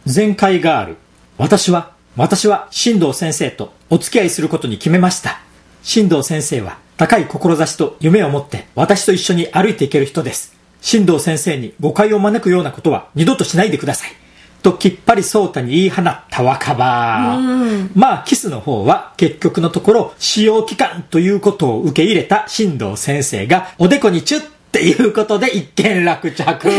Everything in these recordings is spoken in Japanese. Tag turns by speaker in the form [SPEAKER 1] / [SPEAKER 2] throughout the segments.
[SPEAKER 1] 前回ガール、私は新藤先生とお付き合いすることに決めました。新藤先生は高い志と夢を持って私と一緒に歩いていける人です。新藤先生に誤解を招くようなことは二度としないでください。ときっぱり颯太に言い放った若葉。まあキスの方は結局のところ使用期間ということを受け入れた新藤先生がおでこにチュッっていうことで一件落着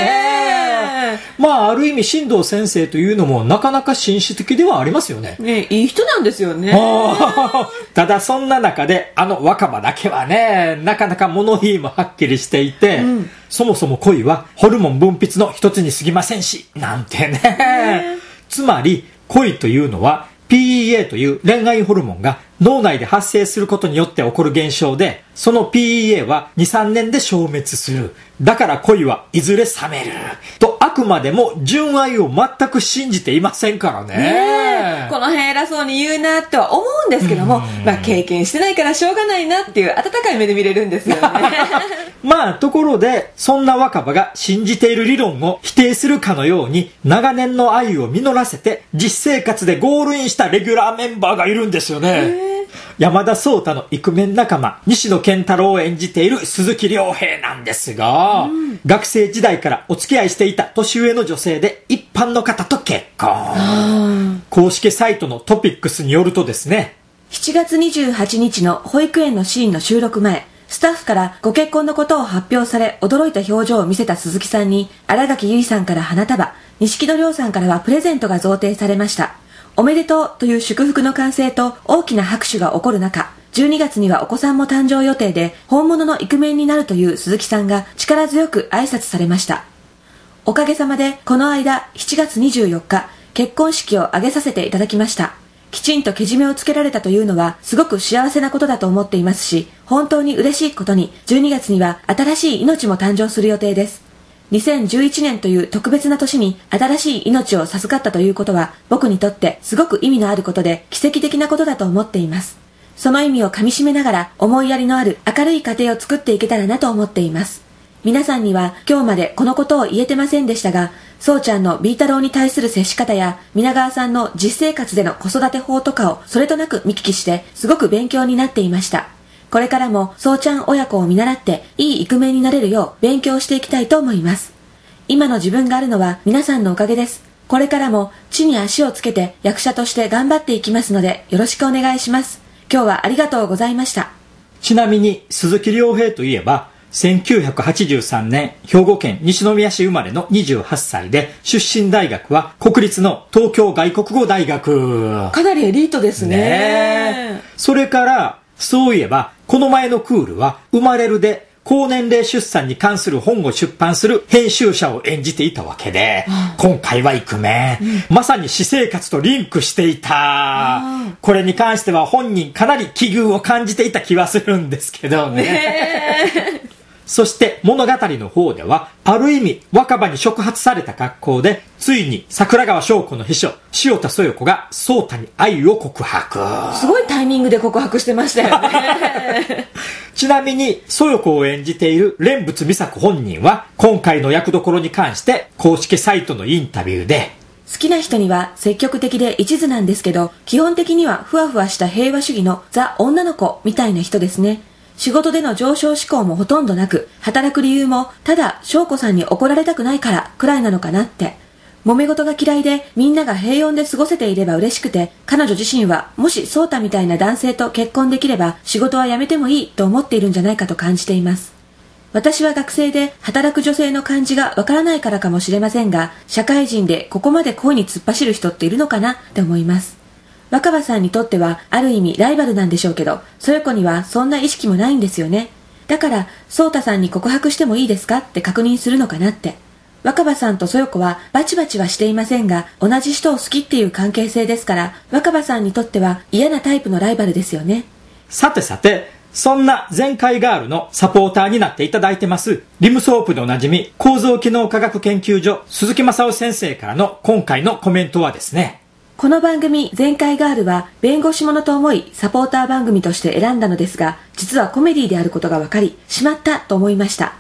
[SPEAKER 1] まあある意味新藤先生というのもなかなか紳士的ではありますよね。
[SPEAKER 2] いい人なんですよね。
[SPEAKER 1] ただそんな中で若葉だけはね、なかなか物言いもはっきりしていて、そもそも恋はホルモン分泌の一つに過ぎませんしなんてね。つまり恋というのは PEA という恋愛ホルモンが脳内で発生することによって起こる現象で、その PEA は 2,3 年で消滅する。だから恋はいずれ冷める。とあくまでも純愛を全く信じていませんからね。
[SPEAKER 2] この辺偉そうに言うなっては思うんですけども、経験してないからしょうがないなっていう温かい目で見れるんですよね。
[SPEAKER 1] まあところでそんな若葉が信じている理論を否定するかのように長年の愛を実らせて実生活でゴールインしたレギュラーメンバーがいるんですよね。山田颯太のイクメン仲間西野健太郎を演じている鈴木亮平なんですが、学生時代からお付き合いしていた年上の女性で一般の方と結婚。公式サイトのトピックスによるとですね、
[SPEAKER 2] 7月28日の保育園のシーンの収録前、スタッフからご結婚のことを発表され驚いた表情を見せた鈴木さんに新垣結衣さんから花束、錦戸亮さんからはプレゼントが贈呈されました。おめでとうという祝福の歓声と大きな拍手が起こる中、12月にはお子さんも誕生予定で本物のイクメンになるという鈴木さんが力強く挨拶されました。おかげさまでこの間7月24日結婚式を挙げさせていただきました。きちんとけじめをつけられたというのはすごく幸せなことだと思っていますし、本当に嬉しいことに12月には新しい命も誕生する予定です。2011年という特別な年に新しい命を授かったということは僕にとってすごく意味のあることで奇跡的なことだと思っています。その意味をかみしめながら思いやりのある明るい家庭を作っていけたらなと思っています。皆さんには今日までこのことを言えてませんでしたが、そうちゃんのビー太郎に対する接し方や皆川さんの実生活での子育て法とかをそれとなく見聞きしてすごく勉強になっていました。これからもそうちゃん親子を見習っていいイクメンになれるよう勉強していきたいと思います。今の自分があるのは皆さんのおかげです。これからも地に足をつけて役者として頑張っていきますのでよろしくお願いします。今日はありがとうございました。
[SPEAKER 1] ちなみに鈴木亮平といえば1983年兵庫県西宮市生まれの28歳で出身大学は国立の東京外国語大学。
[SPEAKER 2] かなりエリートですね。
[SPEAKER 1] それからそういえばこの前のクールは生まれるで高年齢出産に関する本を出版する編集者を演じていたわけで、今回はイクメン、まさに私生活とリンクしていた。これに関しては本人かなり奇遇を感じていた気はするんですけどね。そして物語の方ではある意味若葉に触発された格好でついに桜川翔子の秘書塩田そよ子が颯太に愛を告白。
[SPEAKER 2] すごいタイミングで告白してましたよね。
[SPEAKER 1] ちなみにそよ子を演じている蓮仏美作本人は今回の役どころに関して公式サイトのインタビューで、
[SPEAKER 2] 好きな人には積極的で一途なんですけど基本的にはふわふわした平和主義のザ・女の子みたいな人ですね。仕事での上昇志向もほとんどなく、働く理由もただ翔子さんに怒られたくないからくらいなのかなって。揉め事が嫌いでみんなが平穏で過ごせていれば嬉しくて、彼女自身はもし颯太みたいな男性と結婚できれば仕事は辞めてもいいと思っているんじゃないかと感じています。私は学生で働く女性の感じがわからないからかもしれませんが、社会人でここまで恋に突っ走る人っているのかなって思います。若葉さんにとってはある意味ライバルなんでしょうけど、そよ子にはそんな意識もないんですよね。だから颯太さんに告白してもいいですかって確認するのかなって。若葉さんとそよ子はバチバチはしていませんが、同じ人を好きっていう関係性ですから、若葉さんにとっては嫌なタイプのライバルですよね。
[SPEAKER 1] さてさて、そんな前回ガールのサポーターになっていただいてますリムソープでおなじみ構造機能科学研究所鈴木正夫先生からの今回のコメントはですね、
[SPEAKER 2] この番組前回ガールは弁護士ものと思いサポーター番組として選んだのですが、実はコメディであることが分かりしまったと思いました。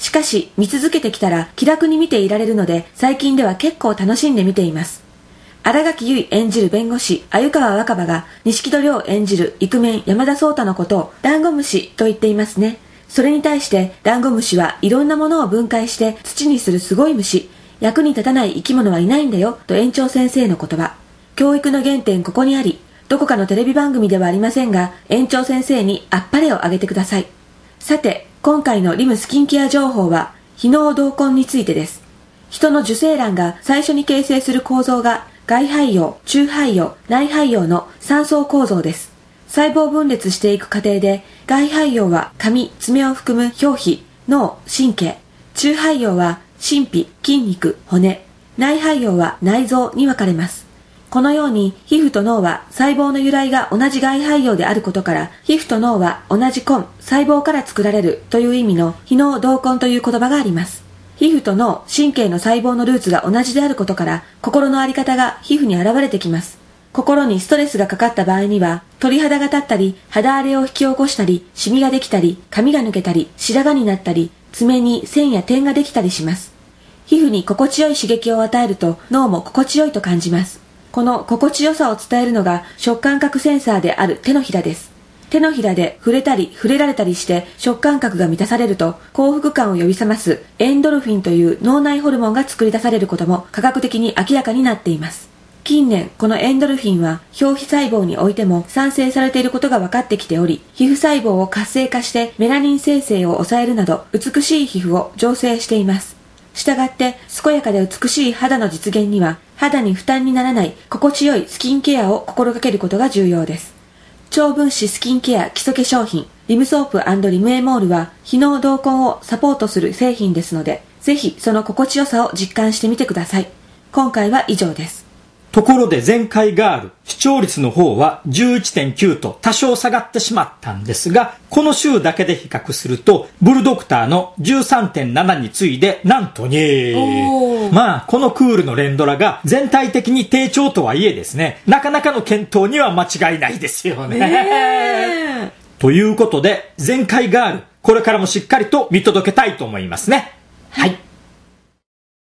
[SPEAKER 2] しかし見続けてきたら気楽に見ていられるので、最近では結構楽しんで見ています。新垣結衣演じる弁護士鮎川若葉が、錦戸亮演じるイクメン山田壮太のことをダンゴムシと言っていますね。それに対してダンゴムシはいろんなものを分解して土にするすごい虫、役に立たない生き物はいないんだよと園長先生の言葉。教育の原点ここにあり、どこかのテレビ番組ではありませんが、園長先生にあっぱれをあげてください。さて、今回のリムスキンケア情報は非脳同根についてです。人の受精卵が最初に形成する構造が外胚葉、中胚葉、内胚葉の3層構造です。細胞分裂していく過程で、外胚葉は髪、爪を含む表皮、脳、神経、中胚葉は神秘、筋肉、骨、内胚葉は内臓に分かれます。このように皮膚と脳は細胞の由来が同じ外胚葉であることから、皮膚と脳は同じ根、細胞から作られるという意味の非脳同根という言葉があります。皮膚と脳、神経の細胞のルーツが同じであることから、心の在り方が皮膚に現れてきます。心にストレスがかかった場合には、鳥肌が立ったり、肌荒れを引き起こしたり、シミができたり、髪が抜けたり、白髪になったり、爪に線や点ができたりします。皮膚に心地よい刺激を与えると、脳も心地よいと感じます。この心地よさを伝えるのが触感覚センサーである手のひらです。手のひらで触れたり触れられたりして触感覚が満たされると、幸福感を呼び覚ますエンドルフィンという脳内ホルモンが作り出されることも科学的に明らかになっています。近年このエンドルフィンは表皮細胞においても産生されていることが分かってきており、皮膚細胞を活性化してメラニン生成を抑えるなど美しい皮膚を醸成しています。したがって健やかで美しい肌の実現には、肌に負担にならない心地よいスキンケアを心がけることが重要です。超分子スキンケア基礎化粧品リムソープ&リムエモールは非脳同根をサポートする製品ですので、ぜひその心地よさを実感してみてください。今回は以上です。
[SPEAKER 1] ところで前回ガール、視聴率の方は 11.9 と多少下がってしまったんですが、この週だけで比較すると、ブルドクターの 13.7 に次いでなんと2。まあ、このクールの連ドラが全体的に低調とはいえですね、なかなかの検討には間違いないですよね。ということで、前回ガール、これからもしっかりと見届けたいと思いますね。はい。